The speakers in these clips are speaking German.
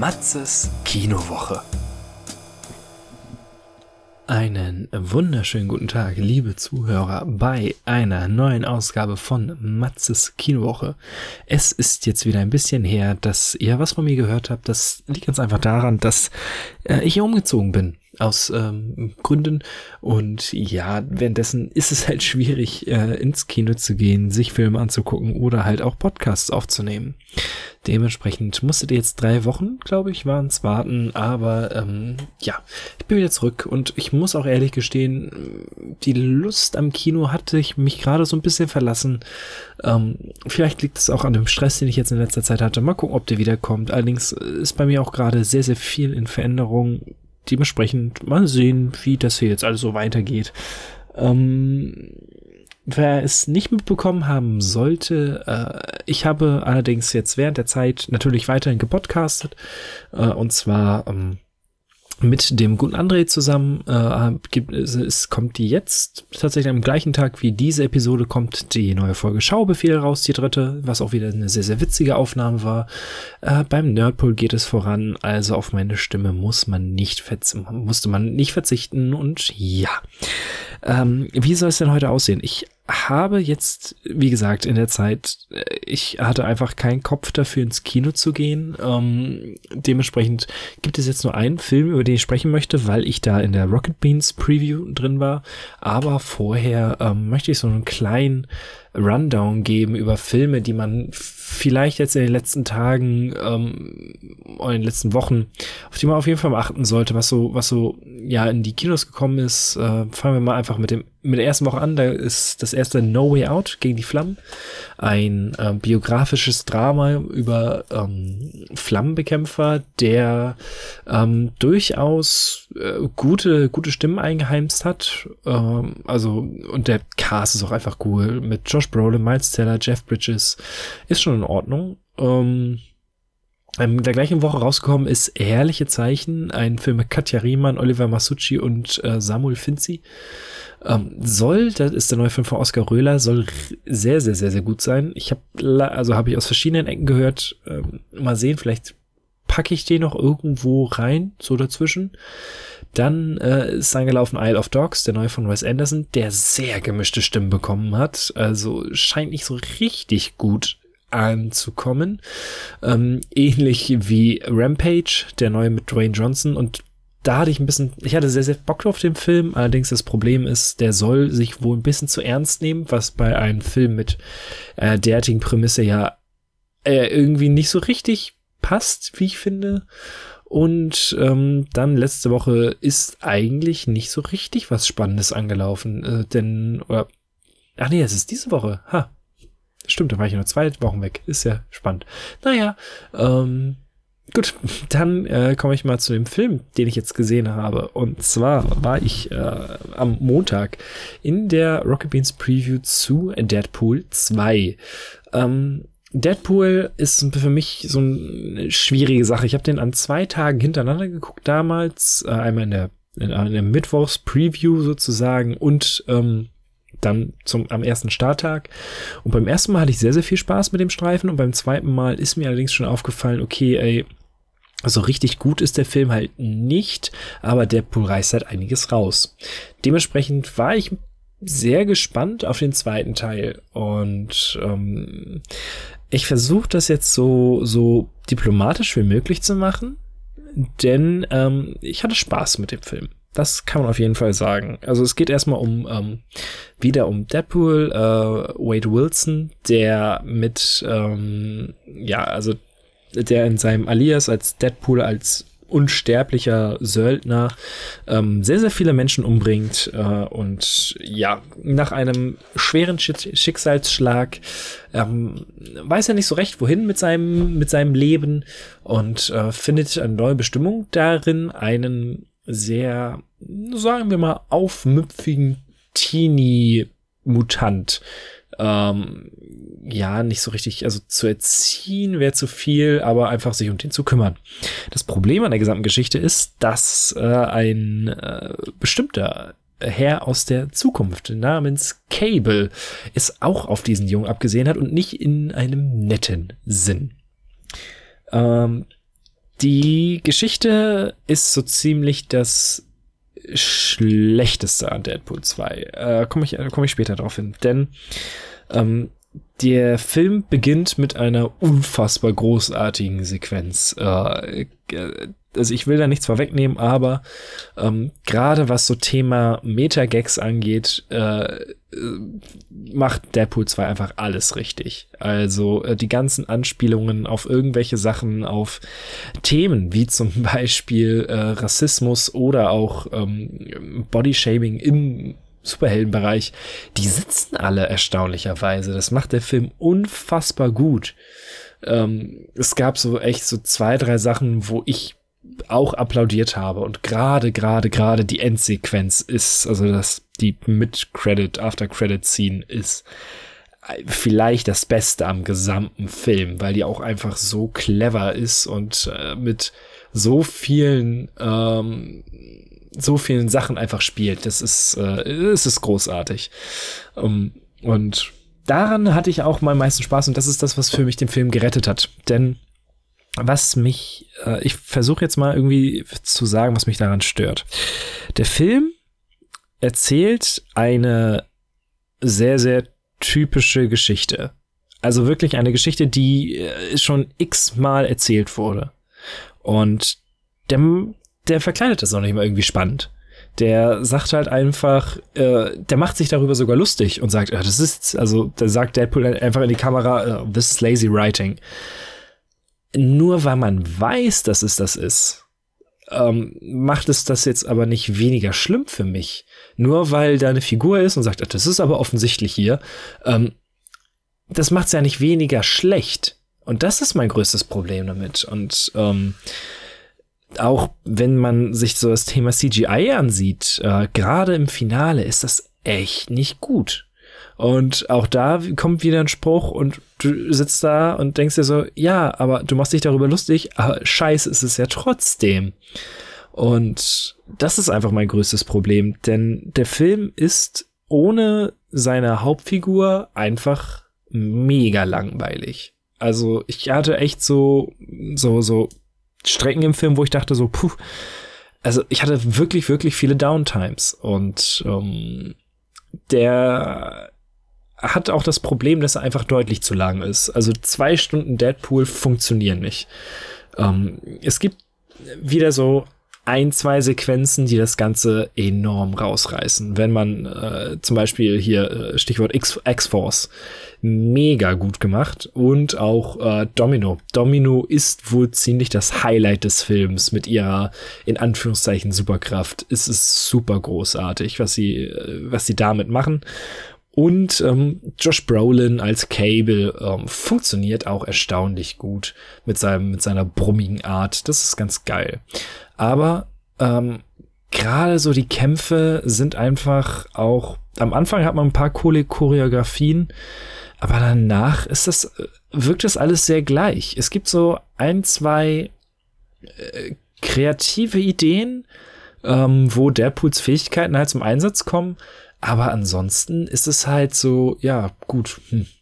Matzes Kinowoche. Einen wunderschönen guten Tag, liebe Zuhörer, bei einer neuen Ausgabe von Matzes Kinowoche. Es ist jetzt wieder ein bisschen her, dass ihr was von mir gehört habt. Das liegt ganz einfach daran, dass ich hier umgezogen bin. Aus Gründen. Und ja, währenddessen ist es halt schwierig, ins Kino zu gehen, sich Filme anzugucken oder halt auch Podcasts aufzunehmen. Dementsprechend musstet ihr jetzt 3 Wochen, glaube ich, waren's warten. Aber ja, ich bin wieder zurück und ich muss auch ehrlich gestehen, die Lust am Kino hatte ich mich gerade so ein bisschen verlassen. Vielleicht liegt es auch an dem Stress, den ich jetzt in letzter Zeit hatte. Mal gucken, ob der wiederkommt. Allerdings ist bei mir auch gerade sehr, sehr viel in Veränderung. Dementsprechend mal sehen, wie das hier jetzt alles so weitergeht. Wer es nicht mitbekommen haben sollte, ich habe allerdings jetzt während der Zeit natürlich weiterhin gepodcastet, und zwar mit dem guten André zusammen. Kommt die jetzt tatsächlich am gleichen Tag wie diese Episode kommt die neue Folge Schaubefehl raus, die 3., was auch wieder eine sehr, sehr witzige Aufnahme war. Beim Nerdpool geht es voran, also auf meine Stimme musste man nicht verzichten und ja. Wie soll es denn heute aussehen? Ich habe jetzt, wie gesagt, in der Zeit, ich hatte einfach keinen Kopf dafür, ins Kino zu gehen. Dementsprechend gibt es jetzt nur einen Film, über den ich sprechen möchte, weil ich da in der Rocket Beans Preview drin war. Aber vorher möchte ich so einen kleinen Rundown geben über Filme, die man vielleicht jetzt in den letzten Tagen oder in den letzten Wochen, auf die man auf jeden Fall mal achten sollte, was so ja in die Kinos gekommen ist. Fangen wir mal einfach mit der ersten Woche an. Da ist das erste No Way Out gegen die Flammen, ein biografisches Drama über Flammenbekämpfer, der durchaus gute Stimmen eingeheimst hat. Und der Cast ist auch einfach cool mit Josh Brolin, Miles Teller, Jeff Bridges. Ist schon in Ordnung. In der gleichen Woche rausgekommen ist Herrliche Zeichen, ein Film mit Katja Riemann, Oliver Masucci und Samuel Finzi. Das ist der neue Film von Oskar Röhler, soll sehr, sehr, sehr, sehr gut sein. Habe ich aus verschiedenen Ecken gehört. Mal sehen, vielleicht packe ich den noch irgendwo rein, so dazwischen. Dann ist angelaufen Isle of Dogs, der neue von Wes Anderson, der sehr gemischte Stimmen bekommen hat. Also scheint nicht so richtig gut anzukommen. Ähnlich wie Rampage, der neue mit Dwayne Johnson, und da hatte ich hatte sehr, sehr Bock auf den Film, allerdings das Problem ist, der soll sich wohl ein bisschen zu ernst nehmen, was bei einem Film mit derartigen Prämisse ja irgendwie nicht so richtig passt, wie ich finde. Und dann letzte Woche ist eigentlich nicht so richtig was Spannendes angelaufen, es ist diese Woche, stimmt, da war ich nur 2 Wochen weg. Ist ja spannend. Naja, gut, dann komme ich mal zu dem Film, den ich jetzt gesehen habe. Und zwar war ich am Montag in der Rocket Beans Preview zu Deadpool 2. Deadpool ist für mich so eine schwierige Sache. Ich habe den an 2 Tagen hintereinander geguckt damals. Einmal in der Mittwochs-Preview sozusagen und dann am ersten Starttag. Und beim ersten Mal hatte ich sehr, sehr viel Spaß mit dem Streifen und beim zweiten Mal ist mir allerdings schon aufgefallen, okay, also richtig gut ist der Film halt nicht, aber Deadpool reißt halt einiges raus. Dementsprechend war ich sehr gespannt auf den zweiten Teil und ich versuche das jetzt so diplomatisch wie möglich zu machen, denn ich hatte Spaß mit dem Film. Das kann man auf jeden Fall sagen. Also es geht erstmal wieder um Deadpool, Wade Wilson, der der in seinem Alias als Deadpool, als unsterblicher Söldner sehr, sehr viele Menschen umbringt und ja, nach einem schweren Schicksalsschlag weiß er nicht so recht, wohin mit seinem Leben und findet eine neue Bestimmung darin, einen sehr, sagen wir mal, aufmüpfigen Teenie-Mutant nicht so richtig, also zu erziehen wäre zu viel, aber einfach sich um den zu kümmern. Das Problem an der gesamten Geschichte ist, dass ein bestimmter Herr aus der Zukunft namens Cable es auch auf diesen Jungen abgesehen hat und nicht in einem netten Sinn. Die Geschichte ist so ziemlich das Schlechteste an Deadpool 2. Komme ich später drauf hin. Denn der Film beginnt mit einer unfassbar großartigen Sequenz. Also ich will da nichts vorwegnehmen, aber gerade was so Thema Meta-Gags angeht, macht Deadpool 2 einfach alles richtig. Also die ganzen Anspielungen auf irgendwelche Sachen, auf Themen wie zum Beispiel Rassismus oder auch Bodyshaming im Superheldenbereich, die sitzen alle erstaunlicherweise. Das macht der Film unfassbar gut. Es gab so echt so 2, 3 Sachen, wo ich auch applaudiert habe, und gerade die Endsequenz ist, also die Mid-Credit, After-Credit-Scene ist vielleicht das Beste am gesamten Film, weil die auch einfach so clever ist und mit so vielen Sachen einfach spielt. Es ist großartig. Und daran hatte ich auch mal am meisten Spaß, und das ist das, was für mich den Film gerettet hat. Denn ich versuche jetzt mal irgendwie zu sagen, was mich daran stört. Der Film erzählt eine sehr, sehr typische Geschichte. Also wirklich eine Geschichte, die schon x-mal erzählt wurde. Und der verkleidet das noch nicht mal irgendwie spannend. Der sagt halt einfach, der macht sich darüber sogar lustig und sagt, da sagt Deadpool einfach in die Kamera, this is lazy writing. Nur weil man weiß, dass es das ist, macht es das jetzt aber nicht weniger schlimm für mich. Nur weil da eine Figur ist und sagt, das ist aber offensichtlich hier, das macht es ja nicht weniger schlecht. Und das ist mein größtes Problem damit. Und auch wenn man sich so das Thema CGI ansieht, gerade im Finale ist das echt nicht gut. Und auch da kommt wieder ein Spruch und du sitzt da und denkst dir so, ja, aber du machst dich darüber lustig, aber scheiße ist es ja trotzdem. Und das ist einfach mein größtes Problem, denn der Film ist ohne seine Hauptfigur einfach mega langweilig. Also ich hatte echt so Strecken im Film, wo ich dachte so, also ich hatte wirklich, wirklich viele Downtimes, und der hat auch das Problem, dass er einfach deutlich zu lang ist. Also 2 Stunden Deadpool funktionieren nicht. Es gibt wieder so 1, 2 Sequenzen, die das Ganze enorm rausreißen. Wenn man zum Beispiel hier Stichwort X-Force, mega gut gemacht, und auch Domino. Domino ist wohl ziemlich das Highlight des Films mit ihrer, in Anführungszeichen, Superkraft. Es ist super großartig, was sie damit machen. Und Josh Brolin als Cable funktioniert auch erstaunlich gut mit seiner brummigen Art. Das ist ganz geil. Aber gerade so die Kämpfe sind einfach auch, am Anfang hat man ein paar coole Choreografien, aber danach wirkt das alles sehr gleich. Es gibt so 1, 2 kreative Ideen, wo Deadpools Fähigkeiten halt zum Einsatz kommen. Aber ansonsten ist es halt so, ja, gut.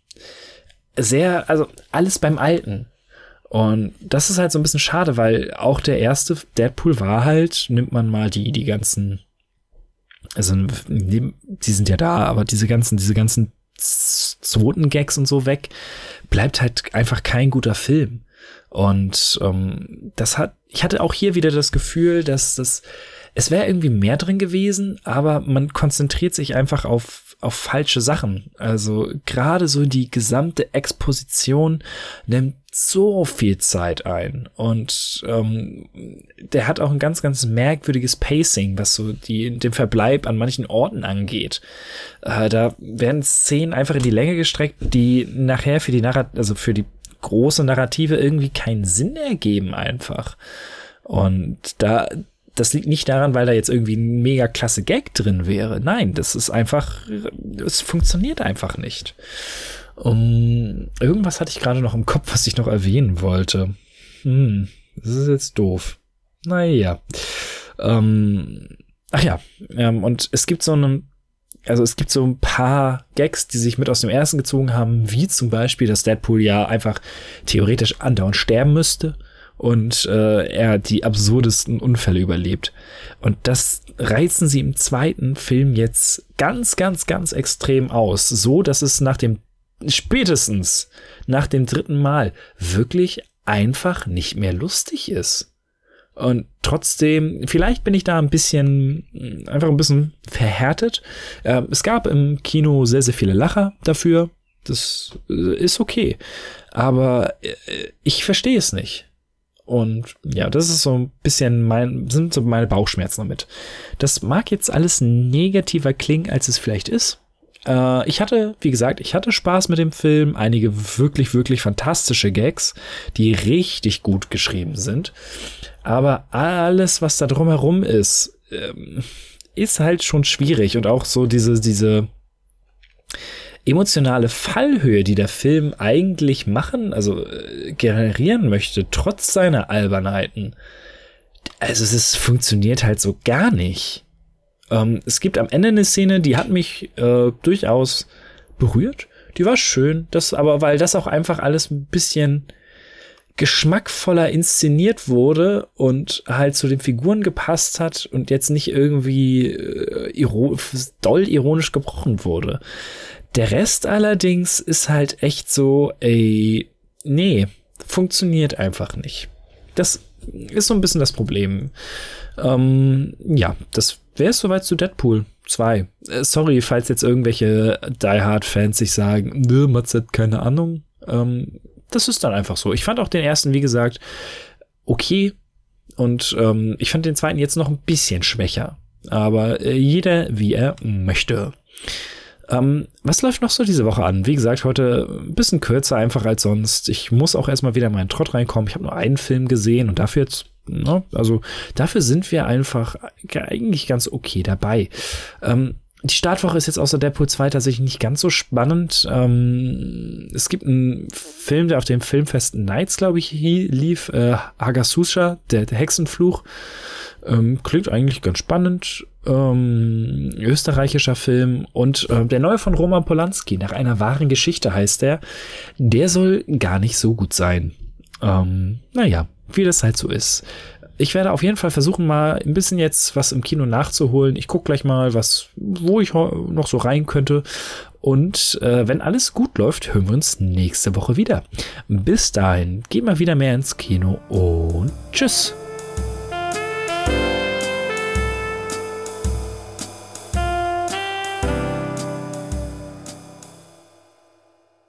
Also alles beim Alten. Und das ist halt so ein bisschen schade, weil auch der erste Deadpool war halt, nimmt man mal die ganzen, also die sind ja da, aber diese ganzen zweiten Gags und so weg, bleibt halt einfach kein guter Film. Und ich hatte auch hier wieder das Gefühl, dass es wäre irgendwie mehr drin gewesen, aber man konzentriert sich einfach auf falsche Sachen. Also gerade so die gesamte Exposition nimmt so viel Zeit ein. Und der hat auch ein ganz, ganz merkwürdiges Pacing, was so den Verbleib an manchen Orten angeht. Da werden Szenen einfach in die Länge gestreckt, die nachher für die große Narrative irgendwie keinen Sinn ergeben einfach. Und das liegt nicht daran, weil da jetzt irgendwie ein mega klasse Gag drin wäre. Nein, das ist einfach, es funktioniert einfach nicht. Irgendwas hatte ich gerade noch im Kopf, was ich noch erwähnen wollte. Das ist jetzt doof. Naja. Und es gibt so ein paar Gags, die sich mit aus dem ersten gezogen haben, wie zum Beispiel, dass Deadpool ja einfach theoretisch andauernd sterben müsste und er die absurdesten Unfälle überlebt. Und das reizen sie im zweiten Film jetzt ganz, ganz, ganz extrem aus, so dass es spätestens nach dem dritten Mal wirklich einfach nicht mehr lustig ist. Und trotzdem, vielleicht bin ich da einfach ein bisschen verhärtet. Es gab im Kino sehr, sehr viele Lacher dafür. Das ist okay. Aber ich verstehe es nicht. Und ja, das ist so ein bisschen sind so meine Bauchschmerzen damit. Das mag jetzt alles negativer klingen, als es vielleicht ist. Ich hatte Spaß mit dem Film. Einige wirklich, wirklich fantastische Gags, die richtig gut geschrieben sind. Aber alles, was da drumherum ist, ist halt schon schwierig. Und auch so diese emotionale Fallhöhe, die der Film eigentlich generieren möchte, trotz seiner Albernheiten. Also es funktioniert halt so gar nicht. Es gibt am Ende eine Szene, die hat mich durchaus berührt. Die war schön, weil das auch einfach alles ein bisschen geschmackvoller inszeniert wurde und halt zu den Figuren gepasst hat und jetzt nicht irgendwie doll ironisch gebrochen wurde. Der Rest allerdings ist halt echt so, nee, funktioniert einfach nicht. Das ist so ein bisschen das Problem. Ja, das wäre es soweit zu Deadpool 2. Sorry, falls jetzt irgendwelche Die Hard-Fans sich sagen, Matze hat keine Ahnung. Das ist dann einfach so. Ich fand auch den ersten, wie gesagt, okay. Und ich fand den zweiten jetzt noch ein bisschen schwächer. Aber jeder, wie er möchte. Was läuft noch so diese Woche an? Wie gesagt, heute ein bisschen kürzer einfach als sonst. Ich muss auch erstmal wieder in meinen Trott reinkommen. Ich habe nur einen Film gesehen und dafür dafür sind wir einfach eigentlich ganz okay dabei. Die Startwoche ist jetzt außer Deadpool 2 tatsächlich nicht ganz so spannend. Es gibt einen Film, der auf dem Filmfest Nights, glaube ich, lief. Hagasusha, der Hexenfluch. Klingt eigentlich ganz spannend. Österreichischer Film. Und der neue von Roman Polanski, nach einer wahren Geschichte heißt der. Der soll gar nicht so gut sein. Naja, wie das halt so ist. Ich werde auf jeden Fall versuchen, mal ein bisschen jetzt was im Kino nachzuholen. Ich gucke gleich mal, wo ich noch so rein könnte. Und wenn alles gut läuft, hören wir uns nächste Woche wieder. Bis dahin, geht mal wieder mehr ins Kino und tschüss.